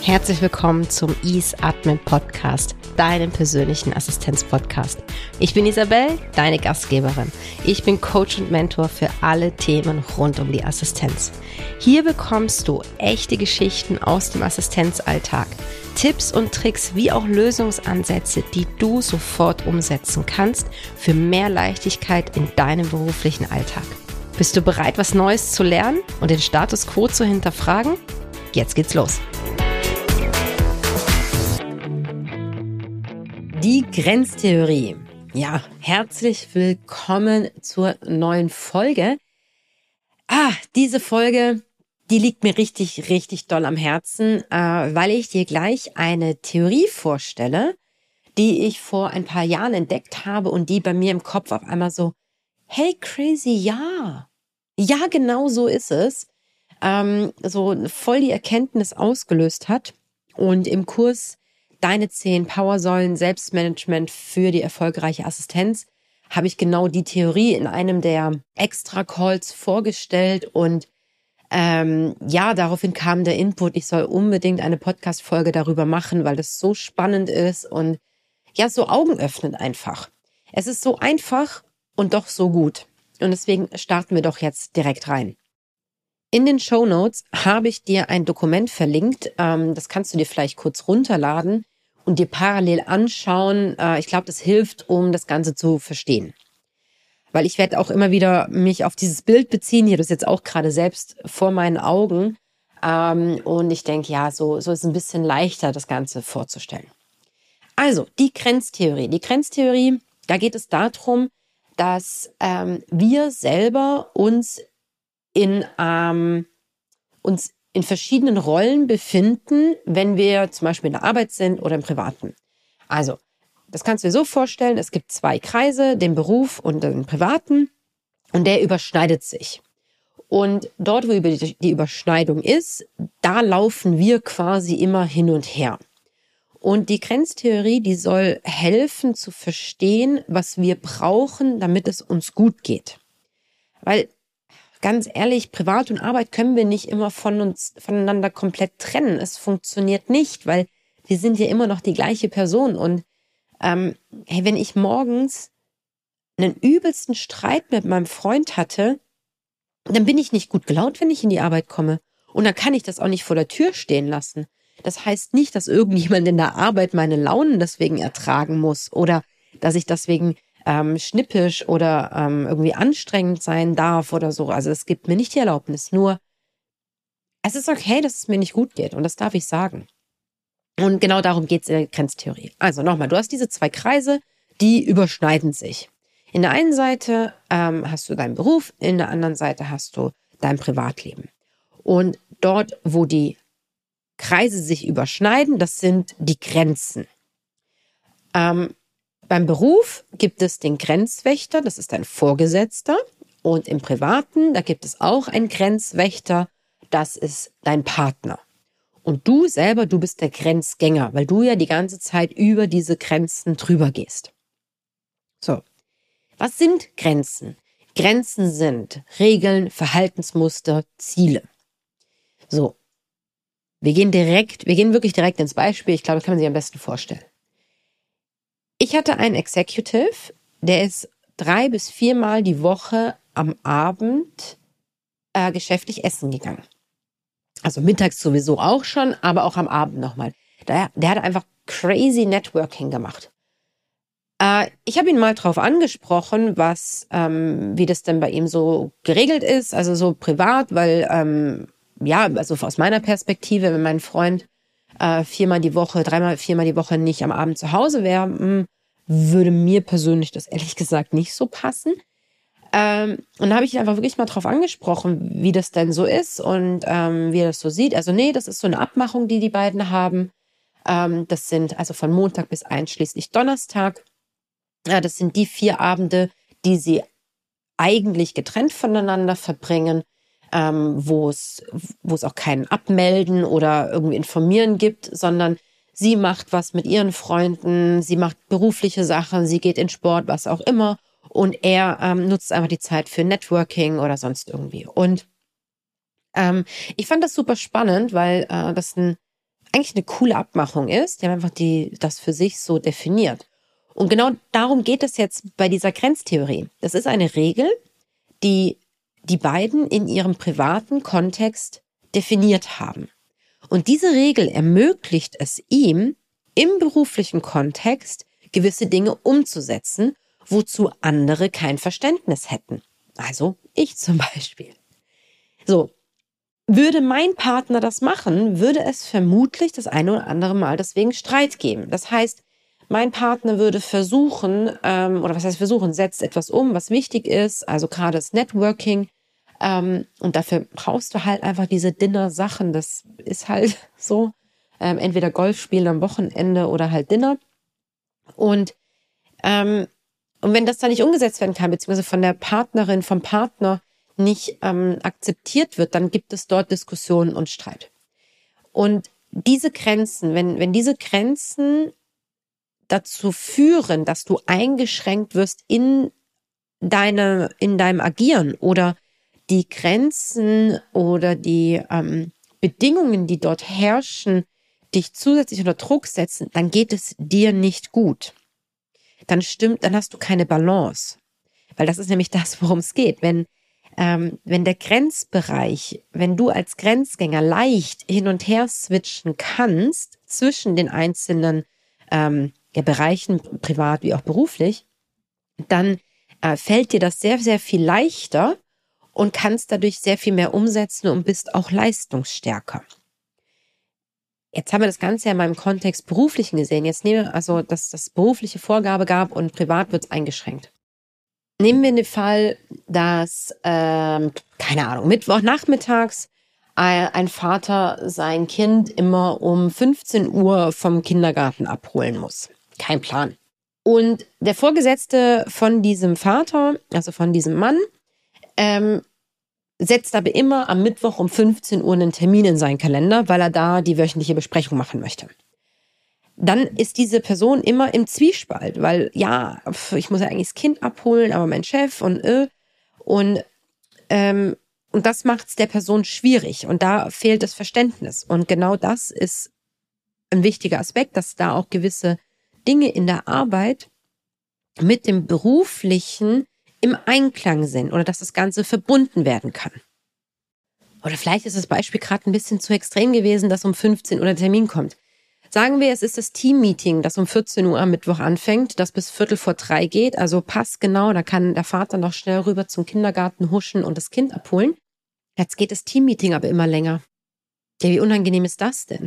Herzlich willkommen zum Ease Admin Podcast, deinem persönlichen Assistenz-Podcast. Ich bin Isabel, deine Gastgeberin. Ich bin Coach und Mentor für alle Themen rund um die Assistenz. Hier bekommst du echte Geschichten aus dem Assistenzalltag, Tipps und Tricks wie auch Lösungsansätze, die du sofort umsetzen kannst für mehr Leichtigkeit in deinem beruflichen Alltag. Bist du bereit, was Neues zu lernen und den Status quo zu hinterfragen? Jetzt geht's los. Die Grenztheorie. Ja, herzlich willkommen zur neuen Folge. Diese Folge, die liegt mir richtig, richtig doll am Herzen, weil ich dir gleich eine Theorie vorstelle, die ich vor ein paar Jahren entdeckt habe und die bei mir im Kopf auf einmal so, hey crazy, ja, genau so ist es, so voll die Erkenntnis ausgelöst hat und im Kurs Deine 10 Powersäulen Selbstmanagement für die erfolgreiche Assistenz habe ich genau die Theorie in einem der Extra-Calls vorgestellt und daraufhin kam der Input, ich soll unbedingt eine Podcast-Folge darüber machen, weil das so spannend ist und ja, so augenöffnend einfach. Es ist so einfach und doch so gut und deswegen starten wir doch jetzt direkt rein. In den Shownotes habe ich dir ein Dokument verlinkt, das kannst du dir vielleicht kurz runterladen und dir parallel anschauen. Ich glaube, das hilft, um das Ganze zu verstehen. Weil ich werde auch immer wieder mich auf dieses Bild beziehen. Hier, das jetzt auch gerade selbst vor meinen Augen. Und ich denke, ja, so ist es ein bisschen leichter, das Ganze vorzustellen. Also, die Grenztheorie. Die Grenztheorie, da geht es darum, dass wir selber uns in verschiedenen Rollen befinden, wenn wir zum Beispiel in der Arbeit sind oder im Privaten. Also, das kannst du dir so vorstellen, es gibt 2 Kreise, den Beruf und den Privaten, und der überschneidet sich. Und dort, wo die Überschneidung ist, da laufen wir quasi immer hin und her. Und die Grenztheorie, die soll helfen zu verstehen, was wir brauchen, damit es uns gut geht. Weil ganz ehrlich, Privat und Arbeit können wir nicht immer voneinander komplett trennen. Es funktioniert nicht, weil wir sind ja immer noch die gleiche Person. Und wenn ich morgens einen übelsten Streit mit meinem Freund hatte, dann bin ich nicht gut gelaunt, wenn ich in die Arbeit komme. Und dann kann ich das auch nicht vor der Tür stehen lassen. Das heißt nicht, dass irgendjemand in der Arbeit meine Launen deswegen ertragen muss oder dass ich deswegen schnippisch oder irgendwie anstrengend sein darf oder so. Also es gibt mir nicht die Erlaubnis. Nur, es ist okay, dass es mir nicht gut geht und das darf ich sagen. Und genau darum geht es in der Grenztheorie. Also nochmal, du hast diese 2 Kreise, die überschneiden sich. In der einen Seite hast du deinen Beruf, in der anderen Seite hast du dein Privatleben. Und dort, wo die Kreise sich überschneiden, das sind die Grenzen. Beim Beruf gibt es den Grenzwächter, das ist dein Vorgesetzter. Und im Privaten, da gibt es auch einen Grenzwächter, das ist dein Partner. Und du selber, du bist der Grenzgänger, weil du ja die ganze Zeit über diese Grenzen drüber gehst. So, was sind Grenzen? Grenzen sind Regeln, Verhaltensmuster, Ziele. So, wir gehen wirklich direkt ins Beispiel. Ich glaube, das kann man sich am besten vorstellen. Ich hatte einen Executive, der ist 3 bis 4 Mal die Woche am Abend geschäftlich essen gegangen. Also mittags sowieso auch schon, aber auch am Abend nochmal. Der hat einfach crazy Networking gemacht. Ich habe ihn mal drauf angesprochen, wie das denn bei ihm so geregelt ist, also so privat, weil, also aus meiner Perspektive, wenn mein Freund 4-mal die Woche, 3-4-mal die Woche nicht am Abend zu Hause wäre, würde mir persönlich das ehrlich gesagt nicht so passen. Und da habe ich ihn einfach wirklich mal drauf angesprochen, wie das denn so ist und wie er das so sieht. Also nee, das ist so eine Abmachung, die beiden haben. Das sind also von Montag bis einschließlich Donnerstag. Das sind die 4 Abende, die sie eigentlich getrennt voneinander verbringen, wo es auch kein Abmelden oder irgendwie informieren gibt, sondern sie macht was mit ihren Freunden, sie macht berufliche Sachen, sie geht in Sport, was auch immer. Und er nutzt einfach die Zeit für Networking oder sonst irgendwie. Und ich fand das super spannend, weil das ein eigentlich eine coole Abmachung ist. Die haben einfach das für sich so definiert. Und genau darum geht es jetzt bei dieser Grenztheorie. Das ist eine Regel, die die beiden in ihrem privaten Kontext definiert haben. Und diese Regel ermöglicht es ihm, im beruflichen Kontext gewisse Dinge umzusetzen, wozu andere kein Verständnis hätten. Also ich zum Beispiel. So, würde mein Partner das machen, würde es vermutlich das eine oder andere Mal deswegen Streit geben. Das heißt, mein Partner würde versuchen, oder was heißt versuchen, setzt etwas um, was wichtig ist, also gerade das Networking. Und dafür brauchst du halt einfach diese Dinner-Sachen. Das ist halt so. Entweder Golf spielen am Wochenende oder halt Dinner. Und wenn das dann nicht umgesetzt werden kann, beziehungsweise von der Partnerin, vom Partner nicht akzeptiert wird, dann gibt es dort Diskussionen und Streit. Und diese Grenzen, wenn diese Grenzen dazu führen, dass du eingeschränkt wirst in deinem Agieren oder die Grenzen oder die Bedingungen, die dort herrschen, dich zusätzlich unter Druck setzen, dann geht es dir nicht gut. Dann hast du keine Balance. Weil das ist nämlich das, worum es geht. Wenn der Grenzbereich, wenn du als Grenzgänger leicht hin und her switchen kannst zwischen den einzelnen Bereichen, privat wie auch beruflich, dann fällt dir das sehr, sehr viel leichter und kannst dadurch sehr viel mehr umsetzen und bist auch leistungsstärker. Jetzt haben wir das Ganze ja mal im Kontext Beruflichen gesehen. Jetzt nehmen wir also, dass das berufliche Vorgabe gab und privat wird es eingeschränkt. Nehmen wir den Fall, dass, keine Ahnung, Mittwochnachmittags ein Vater sein Kind immer um 15 Uhr vom Kindergarten abholen muss. Kein Plan. Und der Vorgesetzte von diesem Vater, also von diesem Mann, setzt aber immer am Mittwoch um 15 Uhr einen Termin in seinen Kalender, weil er da die wöchentliche Besprechung machen möchte. Dann ist diese Person immer im Zwiespalt, weil ja, ich muss ja eigentlich das Kind abholen, aber mein Chef und das macht es der Person schwierig und da fehlt das Verständnis. Und genau das ist ein wichtiger Aspekt, dass da auch gewisse Dinge in der Arbeit mit dem Beruflichen im Einklang sind oder dass das Ganze verbunden werden kann. Oder vielleicht ist das Beispiel gerade ein bisschen zu extrem gewesen, dass um 15 Uhr der Termin kommt. Sagen wir, es ist das Teammeeting, das um 14 Uhr am Mittwoch anfängt, das bis 2:45 geht, also passt genau, da kann der Vater noch schnell rüber zum Kindergarten huschen und das Kind abholen. Jetzt geht das Teammeeting aber immer länger. Ja, wie unangenehm ist das denn?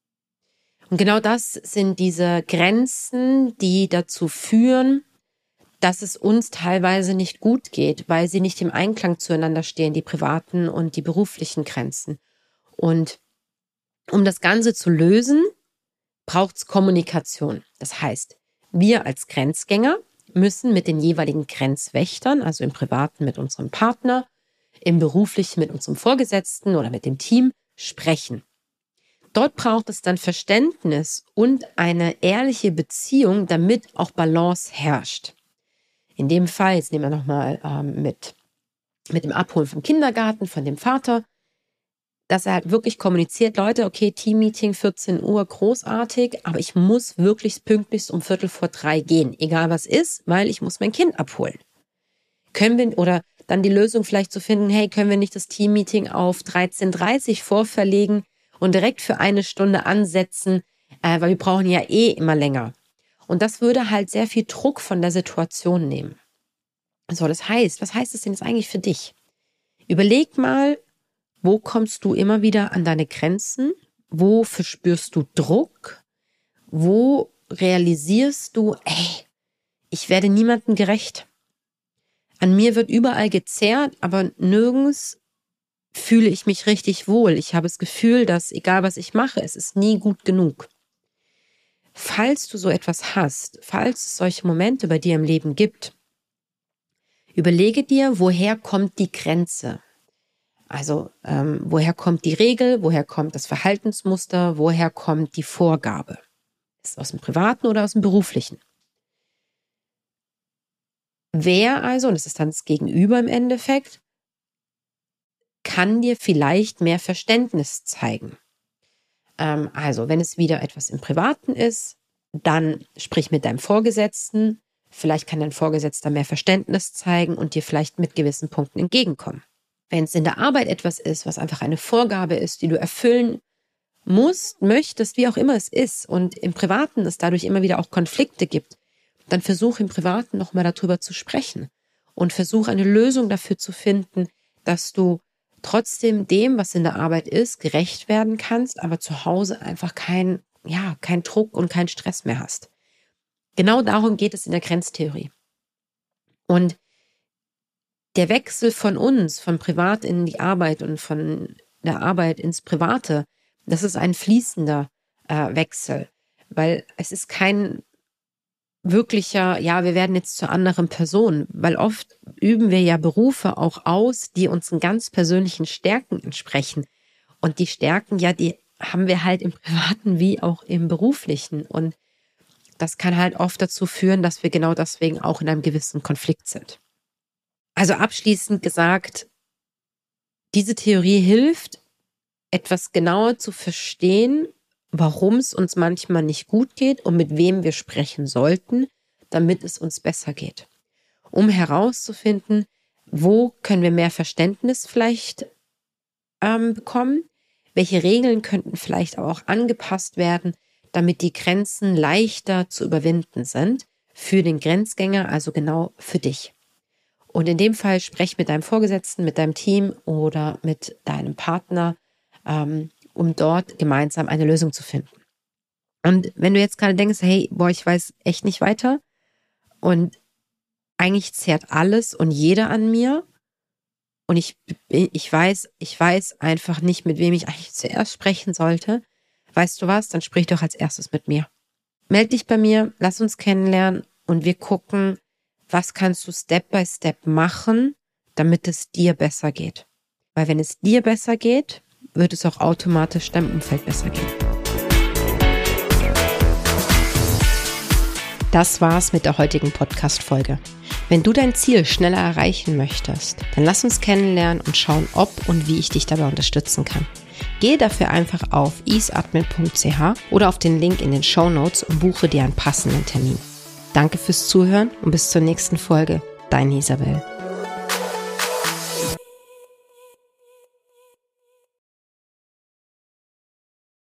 Und genau das sind diese Grenzen, die dazu führen, dass es uns teilweise nicht gut geht, weil sie nicht im Einklang zueinander stehen, die privaten und die beruflichen Grenzen. Und um das Ganze zu lösen, braucht es Kommunikation. Das heißt, wir als Grenzgänger müssen mit den jeweiligen Grenzwächtern, also im Privaten mit unserem Partner, im Beruflichen mit unserem Vorgesetzten oder mit dem Team sprechen. Dort braucht es dann Verständnis und eine ehrliche Beziehung, damit auch Balance herrscht. In dem Fall, jetzt nehmen wir nochmal mit dem Abholen vom Kindergarten, von dem Vater, dass er halt wirklich kommuniziert, Leute, okay, Teammeeting 14 Uhr, großartig, aber ich muss wirklich pünktlich um 2:45 gehen, egal was ist, weil ich muss mein Kind abholen. Können wir, oder dann die Lösung vielleicht zu finden, hey, können wir nicht das Teammeeting auf 13:30 vorverlegen und direkt für 1 Stunde ansetzen, weil wir brauchen ja eh immer länger. Und das würde halt sehr viel Druck von der Situation nehmen. So, das heißt, was heißt das denn jetzt eigentlich für dich? Überleg mal, wo kommst du immer wieder an deine Grenzen? Wo verspürst du Druck? Wo realisierst du, ich werde niemandem gerecht? An mir wird überall gezerrt, aber nirgends fühle ich mich richtig wohl. Ich habe das Gefühl, dass egal was ich mache, es ist nie gut genug. Falls du so etwas hast, falls es solche Momente bei dir im Leben gibt, überlege dir, woher kommt die Grenze? Also woher kommt die Regel, woher kommt das Verhaltensmuster, woher kommt die Vorgabe? Ist es aus dem Privaten oder aus dem Beruflichen? Wer also, und das ist dann das Gegenüber im Endeffekt, kann dir vielleicht mehr Verständnis zeigen? Also, wenn es wieder etwas im Privaten ist, dann sprich mit deinem Vorgesetzten. Vielleicht kann dein Vorgesetzter mehr Verständnis zeigen und dir vielleicht mit gewissen Punkten entgegenkommen. Wenn es in der Arbeit etwas ist, was einfach eine Vorgabe ist, die du erfüllen musst, möchtest, wie auch immer es ist, und im Privaten es dadurch immer wieder auch Konflikte gibt, dann versuch im Privaten nochmal darüber zu sprechen und versuch eine Lösung dafür zu finden, dass du trotzdem dem, was in der Arbeit ist, gerecht werden kannst, aber zu Hause einfach kein Druck und keinen Stress mehr hast. Genau darum geht es in der Grenztheorie. Und der Wechsel von uns, von Privat in die Arbeit und von der Arbeit ins Private, das ist ein fließender Wechsel, weil es ist kein wirklicher, wir werden jetzt zur anderen Person, weil oft üben wir ja Berufe auch aus, die unseren ganz persönlichen Stärken entsprechen. Und die Stärken, die haben wir halt im Privaten wie auch im Beruflichen. Und das kann halt oft dazu führen, dass wir genau deswegen auch in einem gewissen Konflikt sind. Also abschließend gesagt, diese Theorie hilft, etwas genauer zu verstehen, warum es uns manchmal nicht gut geht und mit wem wir sprechen sollten, damit es uns besser geht. Um herauszufinden, wo können wir mehr Verständnis vielleicht bekommen, welche Regeln könnten vielleicht auch angepasst werden, damit die Grenzen leichter zu überwinden sind für den Grenzgänger, also genau für dich. Und in dem Fall sprech mit deinem Vorgesetzten, mit deinem Team oder mit deinem Partner, um dort gemeinsam eine Lösung zu finden. Und wenn du jetzt gerade denkst, hey, ich weiß echt nicht weiter und eigentlich zehrt alles und jeder an mir und ich weiß einfach nicht, mit wem ich eigentlich zuerst sprechen sollte, weißt du was, dann sprich doch als erstes mit mir. Meld dich bei mir, lass uns kennenlernen und wir gucken, was kannst du Step by Step machen, damit es dir besser geht. Weil wenn es dir besser geht, wird es auch automatisch deinem Umfeld besser gehen. Das war's mit der heutigen Podcast-Folge. Wenn du dein Ziel schneller erreichen möchtest, dann lass uns kennenlernen und schauen, ob und wie ich dich dabei unterstützen kann. Gehe dafür einfach auf easeadmin.ch oder auf den Link in den Shownotes und buche dir einen passenden Termin. Danke fürs Zuhören und bis zur nächsten Folge. Deine Isabel.